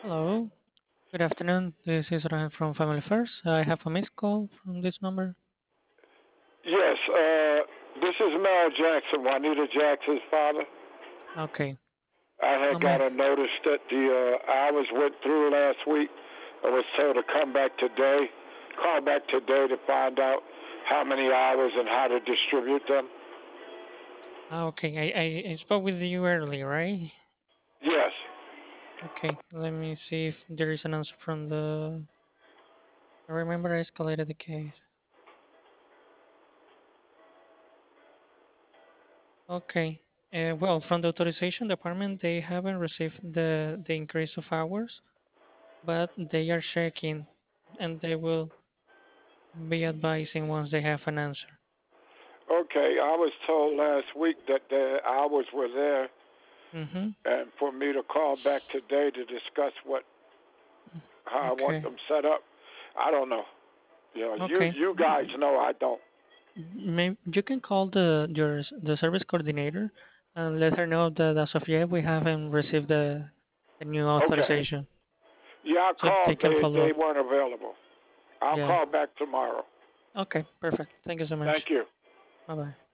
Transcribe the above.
Hello, good afternoon. This is Ryan from Family First. I have a missed call from this number. Yes, this is Mel Jackson, Juanita Jackson's father. Okay, I how had may got a notice that the hours went through last week. I was told to come back today, call back today to find out how many hours and how to distribute them. okay. I spoke with you earlier, right? Yes. Okay, let me see if there is an answer from the. I remember I escalated the case. Okay. Well, from the authorization department, they haven't received the increase of hours, but they are checking, and they will be advising once they have an answer. Okay, I was told last week that the hours were there Mm-hmm. and for me to call back today to discuss how I want Okay. them set up. I don't know. You Okay. you guys know I don't. Maybe you can call the service coordinator and let her know that as of yet we haven't received the new Okay. authorization, Yeah, I so they called. can follow They up. weren't available. I'll Yeah. call back tomorrow. Okay. Perfect. Thank you so much. Thank you. Bye bye.